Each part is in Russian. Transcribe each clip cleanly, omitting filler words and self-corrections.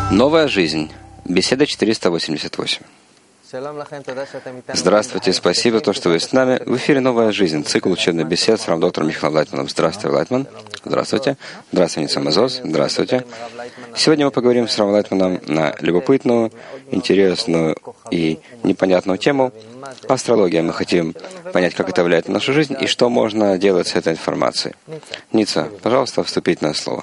Новая жизнь. Беседа 488. Здравствуйте, спасибо, то, что вы с нами. В эфире «Новая жизнь», цикл учебных бесед с равдоктором Михаилом Лайтманом. Здравствуйте, Лайтман. Здравствуйте. Здравствуйте, Ница Мазоз. Здравствуйте. Сегодня мы поговорим с Равом Лайтманом на любопытную, интересную и непонятную тему астрология. Мы хотим понять, как это влияет на нашу жизнь и что можно делать с этой информацией. Ница, пожалуйста, вступительное слово.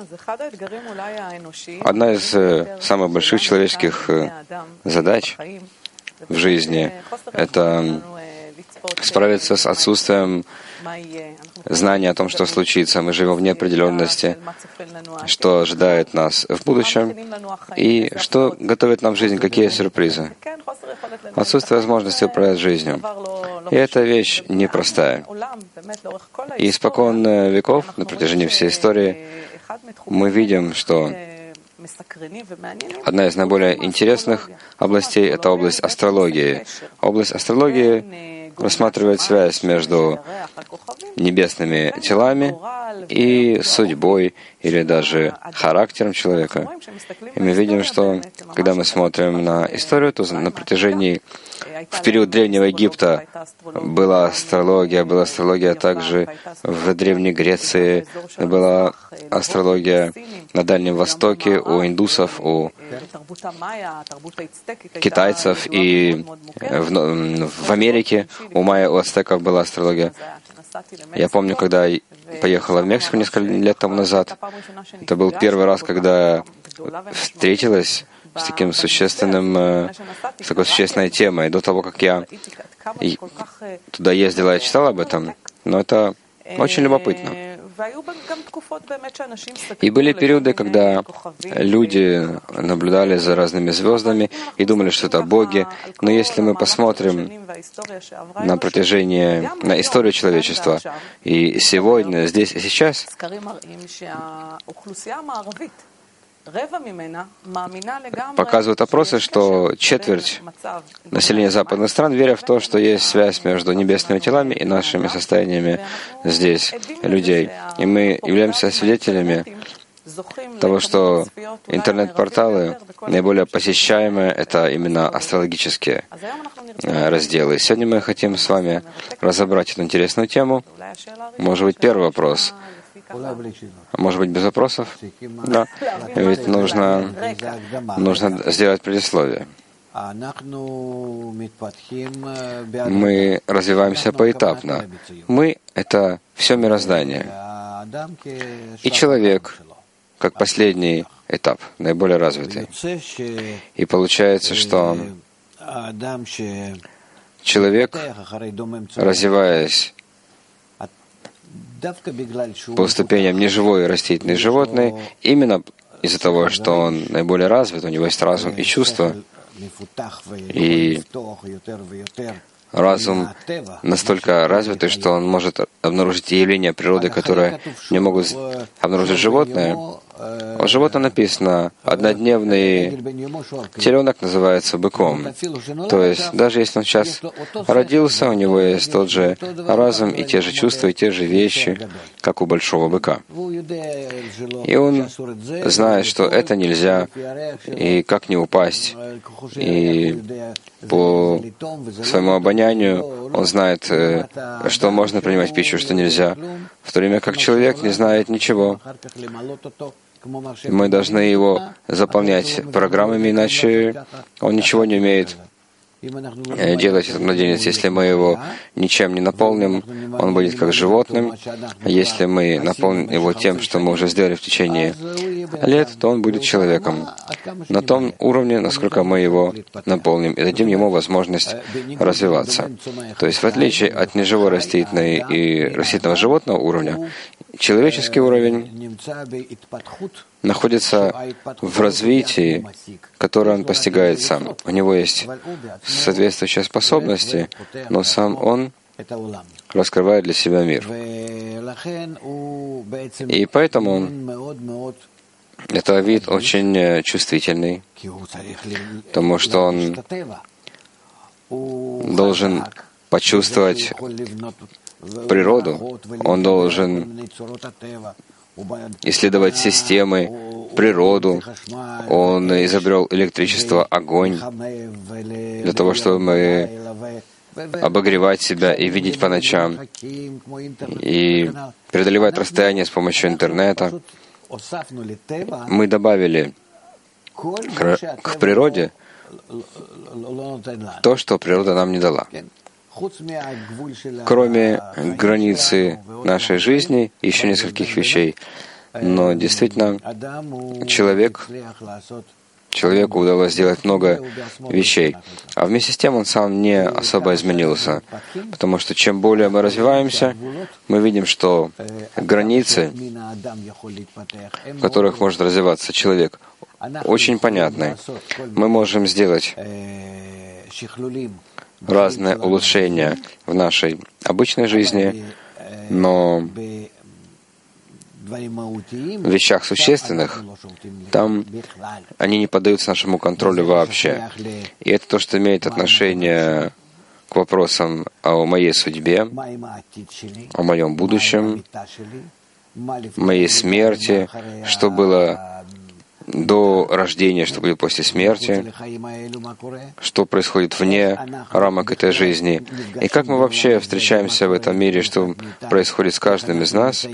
Одна из самых больших человеческих задач в жизни — это справиться с отсутствием знания о том, что случится. Мы живем в неопределенности, что ожидает нас в будущем, и что готовит нам жизнь, какие сюрпризы. Отсутствие возможности управлять жизнью. И эта вещь непростая. И испокон веков, на протяжении всей истории, мы видим, что одна из наиболее интересных областей — это область астрологии. Область астрологии рассматривает связь между небесными телами и судьбой или даже характером человека. И мы видим, что когда мы смотрим на историю, то на протяжении в период Древнего Египта была астрология также в Древней Греции, была астрология на Дальнем Востоке у индусов, у китайцев, и в Америке у майя, у ацтеков была астрология. Я помню, когда я поехала в Мексику несколько лет тому назад, это был первый раз, когда встретилась с таким с такой существенной темой. До того, как я туда ездила, я читала об этом, но это очень любопытно. И были периоды, когда люди наблюдали за разными звездами и думали, что это боги. Но если мы посмотрим на историю человечества, и сегодня, здесь и сейчас, показывают опросы, что четверть населения западных стран верят в то, что есть связь между небесными телами и нашими состояниями здесь, людей. И мы являемся свидетелями того, что интернет-порталы наиболее посещаемые — это именно астрологические разделы. Сегодня мы хотим с вами разобрать эту интересную тему. Может быть, первый вопрос. Может быть, без вопросов? Да. Ведь нужно сделать предисловие. Мы развиваемся поэтапно. Мы — это все мироздание. И человек, как последний этап, наиболее развитый. И получается, что человек, развиваясь по ступеням неживой и растительный животный, именно из-за того, что он наиболее развит, у него есть разум и чувства, и разум настолько развитый, что он может обнаружить явления природы, которые не могут обнаружить животные. У животного написано: однодневный теленок называется быком. То есть, даже если он сейчас родился, у него есть тот же разум и те же чувства, и те же вещи, как у большого быка. И он знает, что это нельзя, и как не упасть. И по своему обонянию он знает, что можно принимать пищу, что нельзя, в то время как человек не знает ничего. Мы должны его заполнять программами, иначе он ничего не умеет делать этот младенец. Если мы его ничем не наполним, он будет как животным. А если мы наполним его тем, что мы уже сделали в течение лет, то он будет человеком. На том уровне, насколько мы его наполним и дадим ему возможность развиваться. То есть, в отличие от неживого растительного и растительного животного уровня, человеческий уровень находится в развитии, которое он постигает сам. У него есть соответствующие способности, но сам он раскрывает для себя мир. И поэтому это вид очень чувствительный, потому что он должен почувствовать природу, он должен исследовать системы природу, Он изобрел электричество, огонь, для того, чтобы мы обогревать себя и видеть по ночам, и преодолевать расстояние с помощью интернета. Мы добавили к природе то, что природа нам не дала. Кроме границы нашей жизни, еще нескольких вещей. Но действительно, человеку удалось сделать много вещей. А вместе с тем он сам не особо изменился. Потому что чем более мы развиваемся, мы видим, что границы, в которых может развиваться человек, очень понятны. Мы можем сделать разные улучшения в нашей обычной жизни, но в вещах существенных, там они не поддаются нашему контролю вообще. И это то, что имеет отношение к вопросам о моей судьбе, о моем будущем, моей смерти, что было до рождения, что будет после смерти, что происходит вне рамок этой жизни, и как мы вообще встречаемся в этом мире, что происходит с каждым из нас,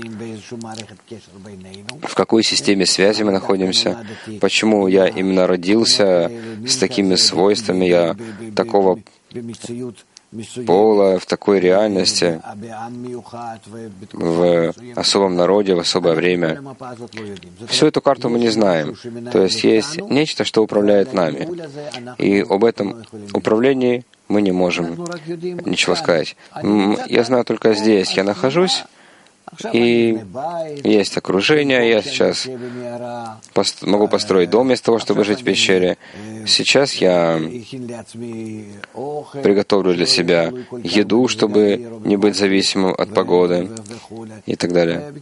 в какой системе связи мы находимся, почему я именно родился с такими свойствами, я такого пола, в такой реальности, в особом народе, в особое время. Всю эту карту мы не знаем. То есть есть нечто, что управляет нами. И об этом управлении мы не можем ничего сказать. Я знаю только здесь. Я нахожусь, и есть окружение. Я сейчас могу построить дом вместо того, чтобы жить в пещере. Сейчас я приготовлю для себя еду, чтобы не быть зависимым от погоды и так далее.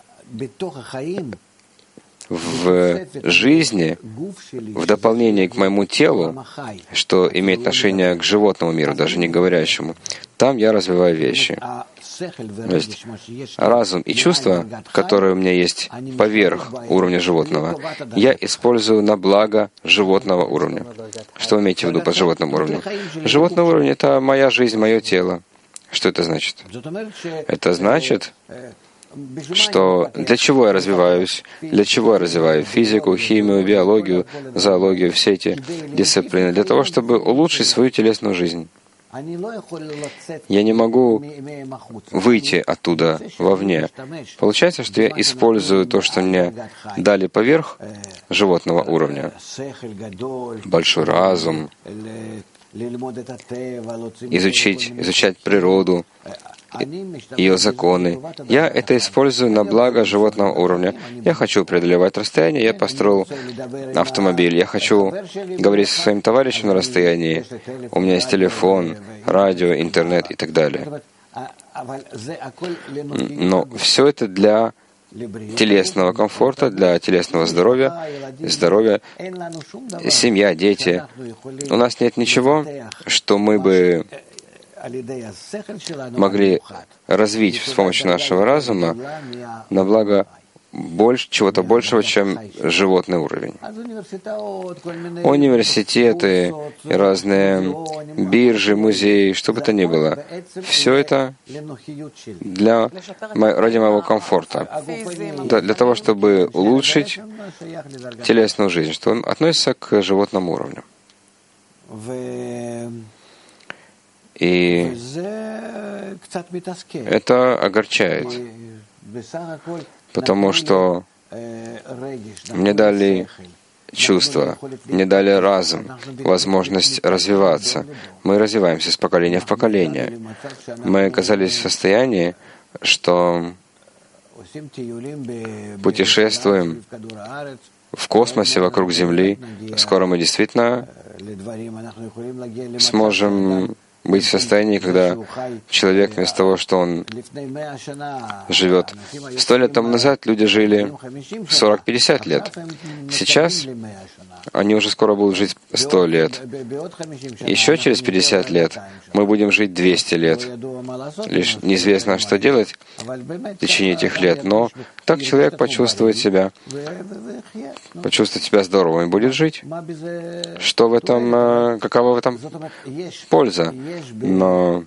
В жизни, в дополнение к моему телу, что имеет отношение к животному миру, даже не говорящему, там я развиваю вещи. То есть разум и чувства, которые у меня есть поверх уровня животного, я использую на благо животного уровня. Что вы имеете в виду под животным уровнем? Животный уровень — это моя жизнь, мое тело. Что это значит? Это значит, что для чего я развиваюсь, для чего я развиваю физику, химию, биологию, зоологию, все эти дисциплины, для того, чтобы улучшить свою телесную жизнь. Я не могу выйти оттуда вовне. Получается, что я использую то, что мне дали поверх животного уровня. Большой разум, изучать природу, ее законы. Я это использую на благо животного уровня. Я хочу преодолевать расстояние, я построил автомобиль. Я хочу говорить со своим товарищем на расстоянии. У меня есть телефон, радио, интернет и так далее. Но все это для телесного комфорта, для телесного здоровья, семья, дети. У нас нет ничего, что мы бы могли развить с помощью нашего разума на благо чего-то большего, чем животный уровень. Университеты, разные биржи, музеи, что бы то ни было. Все это ради моего комфорта, для того, чтобы улучшить телесную жизнь, что относится к животному уровню. И это огорчает, потому что мне дали чувства, мне дали разум, возможность развиваться. Мы развиваемся с поколения в поколение. Мы оказались в состоянии, что путешествуем в космосе вокруг Земли. Скоро мы действительно сможем быть в состоянии, когда человек вместо того, что он живет 100 лет тому назад, люди жили 40-50 лет. Сейчас они уже скоро будут жить 100 лет. Еще через 50 лет мы будем жить 200 лет. Лишь неизвестно, что делать в течение этих лет, но так человек почувствует себя здоровым и будет жить. Что в этом, какова в этом польза? Но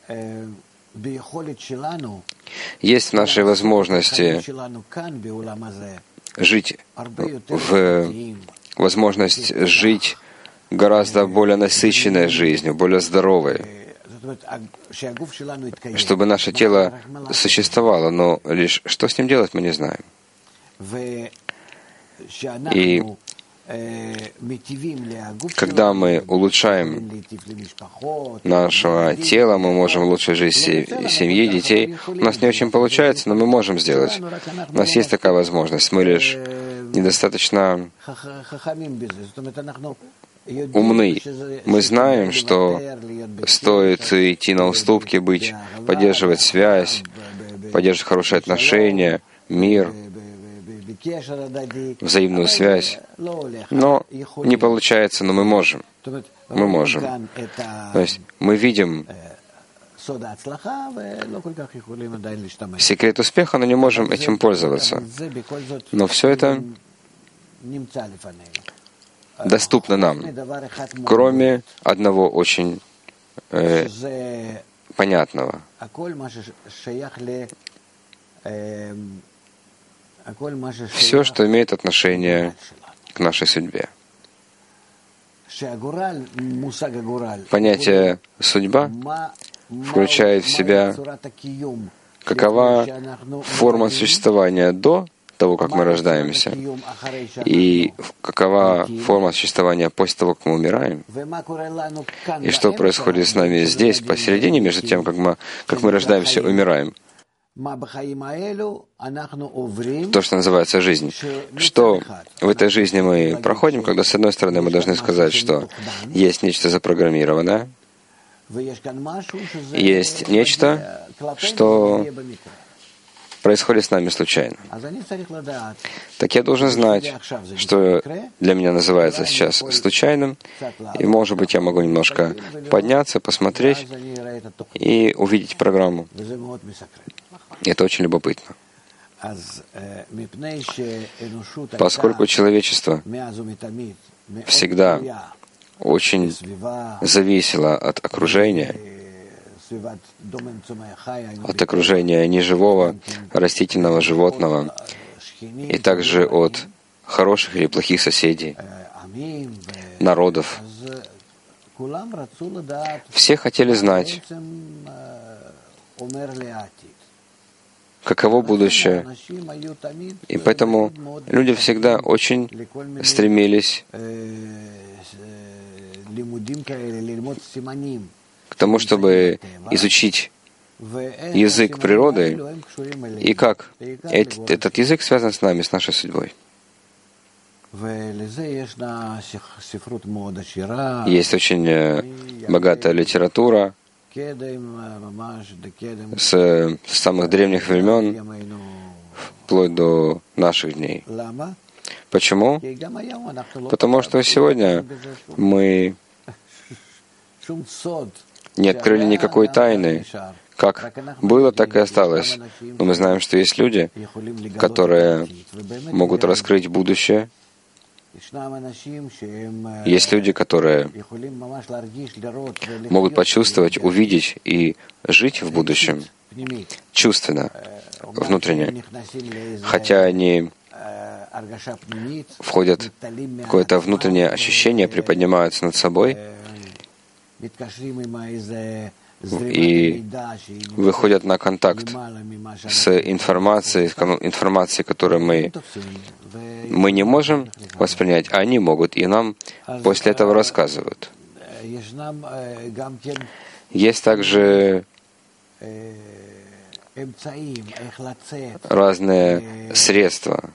есть в нашей возможности жить возможность жить гораздо более насыщенной жизнью, более здоровой, чтобы наше тело существовало, но лишь что с ним делать, мы не знаем. И когда мы улучшаем наше тело, мы можем улучшить жизнь семьи, детей. У нас не очень получается, но мы можем сделать. У нас есть такая возможность. Мы лишь недостаточно умны. Мы знаем, что стоит идти на уступки, поддерживать связь, поддерживать хорошие отношения, мир, взаимную связь. Но не получается, но мы можем. Мы можем. То есть мы видим секрет успеха, но не можем этим пользоваться. Но все это доступно нам, кроме одного очень понятного. Все, что имеет отношение к нашей судьбе. Понятие «судьба» включает в себя, какова форма существования до того, как мы рождаемся, и какова форма существования после того, как мы умираем, и что происходит с нами здесь, посередине, между тем, как мы рождаемся и умираем. То, что называется жизнь. Что в этой жизни мы проходим, когда, с одной стороны, мы должны сказать, что есть нечто запрограммированное, есть нечто, что происходит с нами случайно. Так я должен знать, что для меня называется сейчас случайным, и, может быть, я могу немножко подняться, посмотреть и увидеть программу. Это очень любопытно. Поскольку человечество всегда очень зависело от окружения неживого, растительного, животного, и также от хороших или плохих соседей, народов. Все хотели знать, каково будущее. И поэтому люди всегда очень стремились к тому, чтобы изучить язык природы и как этот язык связан с нами, с нашей судьбой. Есть очень богатая литература с самых древних времен вплоть до наших дней. Почему? Потому что сегодня мы не открыли никакой тайны. Как было, так и осталось. Но мы знаем, что есть люди, которые могут раскрыть будущее. Есть люди, которые могут почувствовать, увидеть и жить в будущем чувственно, внутренне. Хотя они входят в какое-то внутреннее ощущение, приподнимаются над собой и выходят на контакт с информацией, которую мы не можем воспринять, а они могут, и нам после этого рассказывают. Есть также разные средства,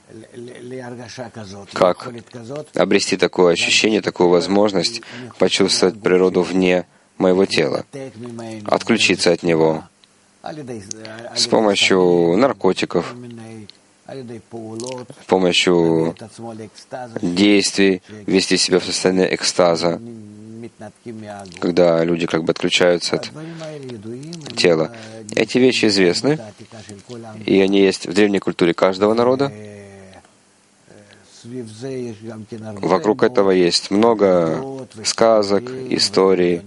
как обрести такое ощущение, такую возможность почувствовать природу вне моего тела, отключиться от него с помощью наркотиков, с помощью действий, ввести себя в состояние экстаза, когда люди как бы отключаются от тела. Эти вещи известны, и они есть в древней культуре каждого народа. Вокруг этого есть много сказок, историй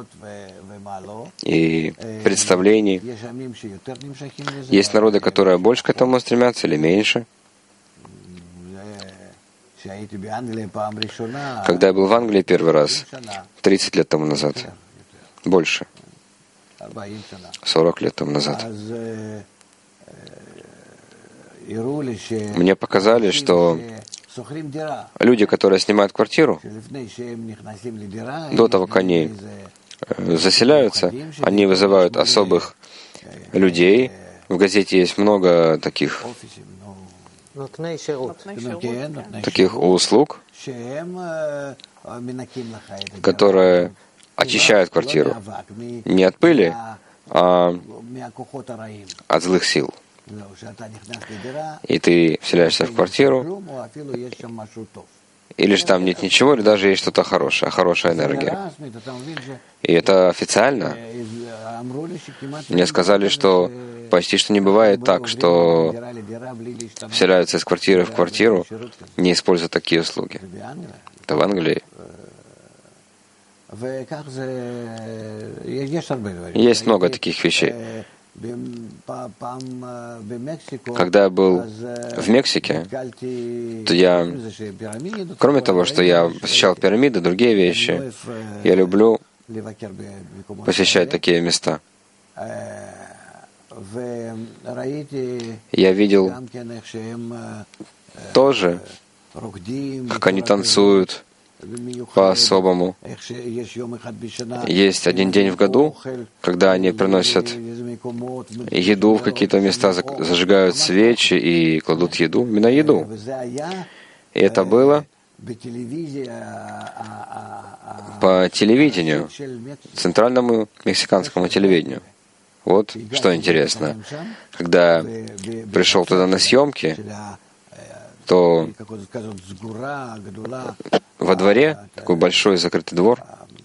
и представлений. Есть народы, которые больше к этому стремятся или меньше. Когда я был в Англии первый раз, 30 лет тому назад, больше, 40 лет тому назад, мне показали, что люди, которые снимают квартиру, до того, как они заселяются, они вызывают особых людей. В газете есть много таких услуг, которые очищают квартиру не от пыли, а от злых сил. И ты вселяешься в квартиру, или же там нет ничего, или даже есть что-то хорошее, хорошая энергия. И это официально. Мне сказали, что почти что не бывает так, что вселяются из квартиры в квартиру, не используя такие услуги. Это в Англии. Есть много таких вещей. Когда я был в Мексике, то я, кроме того, что я посещал пирамиды, другие вещи, я люблю посещать такие места. Я видел тоже, как они танцуют по-особому. Есть один день в году, когда они приносят еду в какие-то места, зажигают свечи и кладут еду, именно еду. И это было по телевидению, центральному мексиканскому телевидению. Вот что интересно. Когда пришел туда на съемки, то во дворе, такой большой закрытый двор,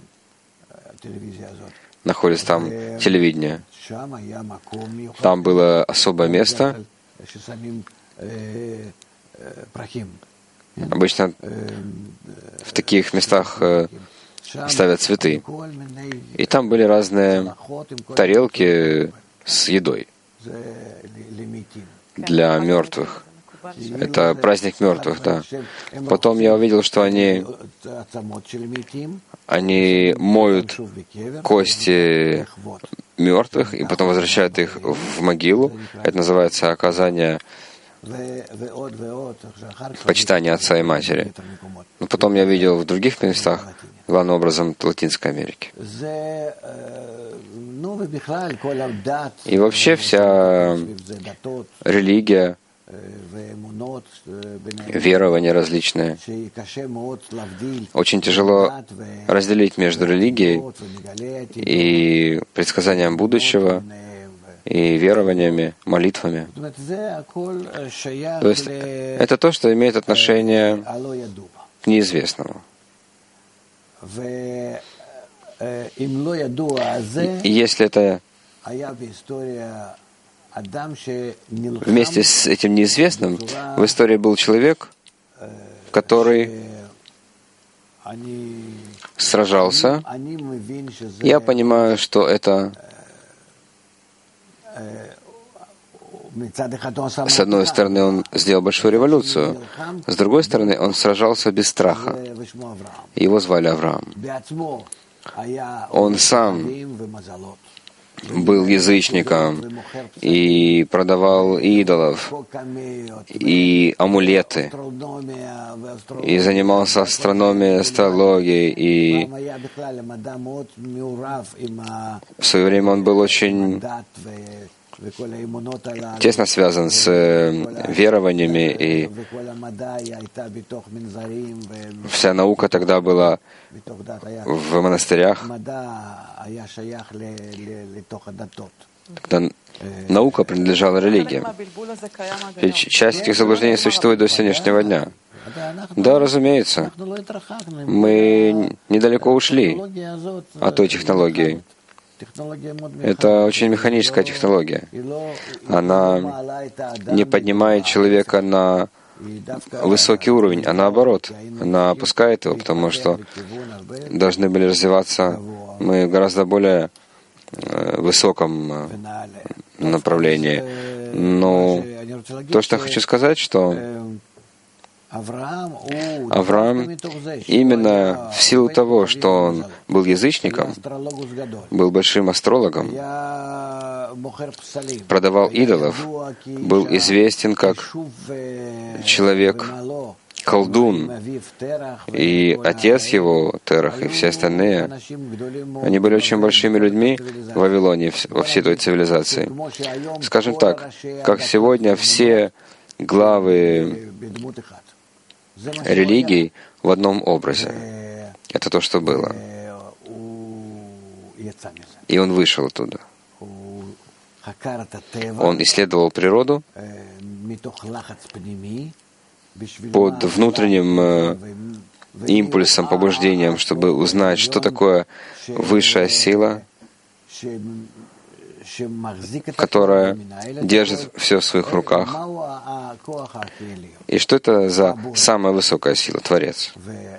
находится там телевидение. Там было особое место. Обычно в таких местах ставят цветы. И там были разные тарелки с едой для мертвых. Это праздник мертвых, да. Потом я увидел, что они моют кости мертвых и потом возвращают их в могилу. Это называется оказание почитания отца и матери. Но потом я видел в других местах, главным образом в Латинской Америке. И вообще вся религия, верования различные. Очень тяжело разделить между религией и предсказанием будущего, и верованиями, молитвами. То есть это то, что имеет отношение к неизвестному. И если это вместе с этим неизвестным, в истории был человек, который сражался. Я понимаю, что это, с одной стороны, он сделал большую революцию, с другой стороны, он сражался без страха. Его звали Авраам. Он сам был язычником и продавал идолов и амулеты, и занимался астрономией, астрологией, и в свое время он был очень тесно связан с верованиями, и вся наука тогда была в монастырях. Тогда наука принадлежала религии. И часть этих заблуждений существует до сегодняшнего дня. Да, разумеется, мы недалеко ушли от той технологии. Это очень механическая технология. Она не поднимает человека на высокий уровень, а наоборот, она опускает его, потому что должны были развиваться мы в гораздо более высоком направлении. Но то, что я хочу сказать, что Авраам именно в силу того, что он был язычником, был большим астрологом, продавал идолов, был известен как человек-колдун, и отец его, Терах, и все остальные, они были очень большими людьми в Вавилоне, во всей той цивилизации. Скажем так, как сегодня все главы религий в одном образе. Это то, что было. И он вышел оттуда. Он исследовал природу под внутренним импульсом, побуждением, чтобы узнать, что такое высшая сила, которая держит все в своих руках. И что это за самая высокая сила, Творец?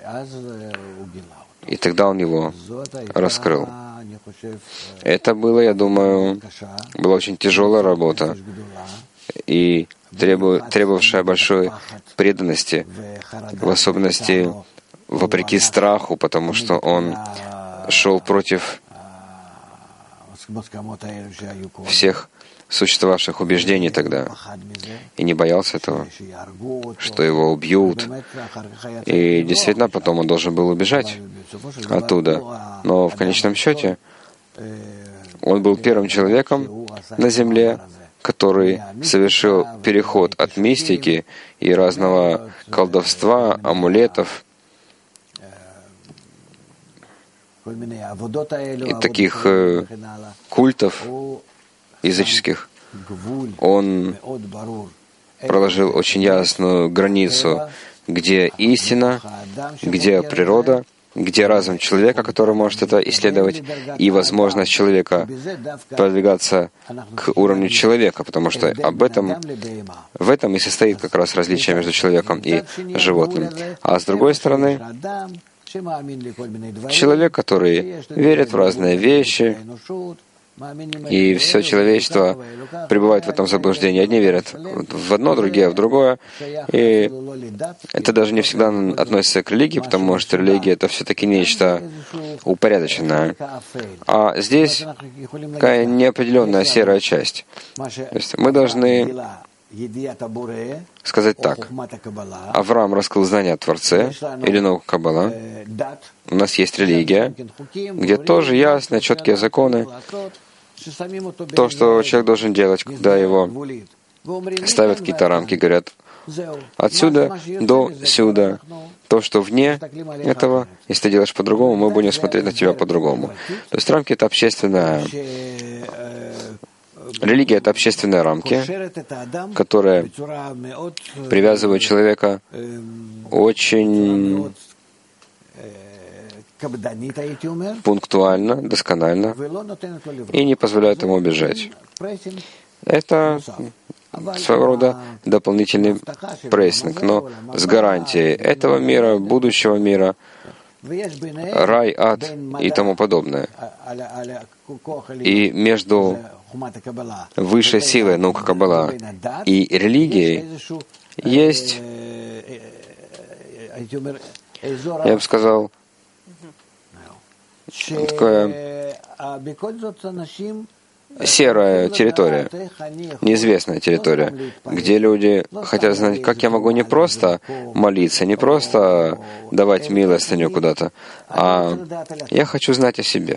И тогда он его раскрыл. Это было, я думаю, была очень тяжелая работа и требовавшая большой преданности, в особенности вопреки страху, потому что он шел против всех существовавших убеждений тогда и не боялся этого, что его убьют. И действительно, потом он должен был убежать оттуда. Но в конечном счете он был первым человеком на земле, который совершил переход от мистики и разного колдовства, амулетов и таких культов языческих. Он проложил очень ясную границу, где истина, где природа, где разум человека, который может это исследовать, и возможность человека продвигаться к уровню человека, потому что в этом и состоит как раз различие между человеком и животным. А с другой стороны, человек, который верит в разные вещи, и все человечество пребывает в этом заблуждении. Одни верят в одно, другие в другое. И это даже не всегда относится к религии, потому что религия — это все-таки нечто упорядоченное. А здесь такая неопределенная серая часть. То есть мы должны сказать так. Авраам раскрыл знания о Творце или науку Каббала. У нас есть религия, где тоже ясные, четкие законы. То, что человек должен делать, когда его ставят какие-то рамки, говорят, отсюда до сюда. То, что вне этого, если ты делаешь по-другому, мы будем смотреть на тебя по-другому. То есть рамки — это общественная... Религия — это общественные рамки, которые привязывают человека очень пунктуально, досконально и не позволяют ему убежать. Это своего рода дополнительный прессинг, но с гарантией этого мира, будущего мира, рай, ад и тому подобное. И между высшей силой наука Каббала и религией есть, я бы сказал, такое серая территория, неизвестная территория, где люди хотят знать, как я могу не просто молиться, не просто давать милостыню куда-то, а я хочу знать о себе.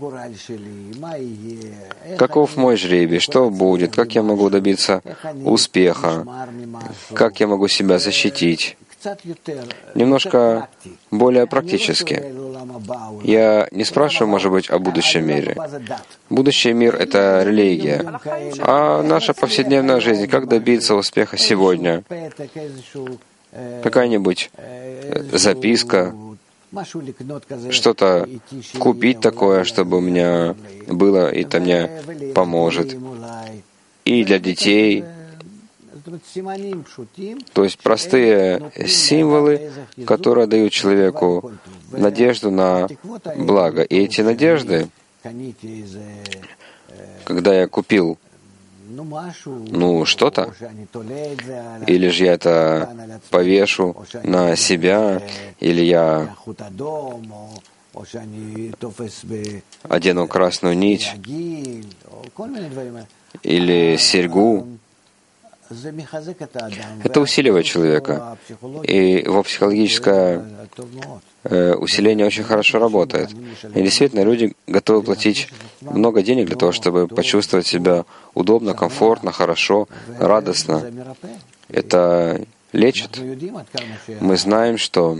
Каков мой жребий, что будет, как я могу добиться успеха, как я могу себя защитить. Немножко более практически. Я не спрашиваю, может быть, о будущем мире. Будущий мир — это религия. А наша повседневная жизнь, как добиться успеха сегодня? Какая-нибудь записка, что-то купить такое, чтобы у меня было, и это мне поможет. И для детей. То есть простые символы, которые дают человеку надежду на благо. И эти надежды, когда я купил что-то, или же я это повешу на себя, или я одену красную нить, или серьгу, это усиливает человека. И его психологическое усиление очень хорошо работает. И действительно, люди готовы платить много денег для того, чтобы почувствовать себя удобно, комфортно, хорошо, радостно. Это лечит. Мы знаем, что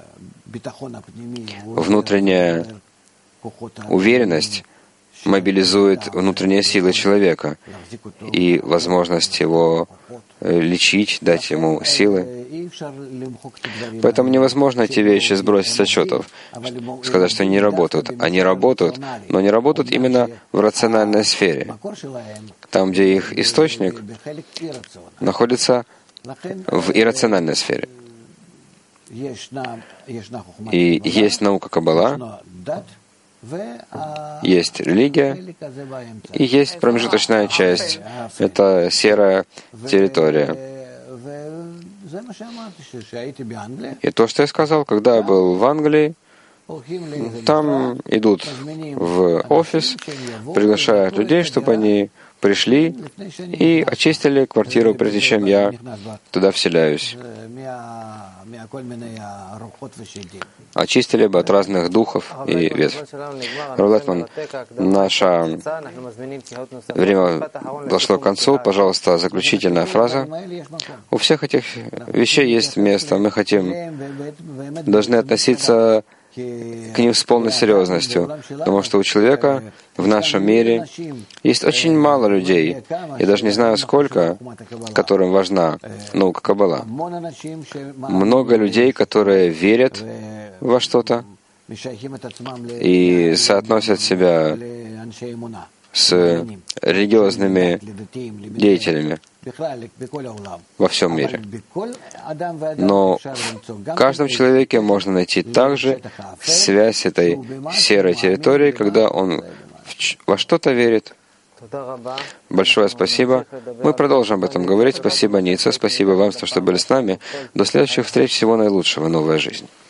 внутренняя уверенность мобилизует внутренние силы человека и возможность его лечить, дать ему силы. Поэтому невозможно эти вещи сбросить с отчетов, сказать, что они не работают. Они работают, но они работают именно в рациональной сфере, там, где их источник находится в иррациональной сфере. И есть наука Каббала, есть религия, и есть промежуточная часть. Это серая территория. И то, что я сказал, когда я был в Англии, там идут в офис, приглашают людей, чтобы они пришли и очистили квартиру, прежде чем я туда вселяюсь. Очистили бы от разных духов и ветвь. Равлатман, наше время дошло к концу. Пожалуйста, заключительная фраза. У всех этих вещей есть место. Мы должны относиться к ним с полной серьезностью, потому что у человека в нашем мире есть очень мало людей, я даже не знаю сколько, которым важна наука Каббала. Много людей, которые верят во что-то и соотносят себя с религиозными деятелями во всем мире. Но в каждом человеке можно найти также связь с этой серой территорией, когда он во что-то верит. Большое спасибо. Мы продолжим об этом говорить. Спасибо, Ницца. Спасибо вам, что были с нами. До следующих встреч. Всего наилучшего. Новая жизнь.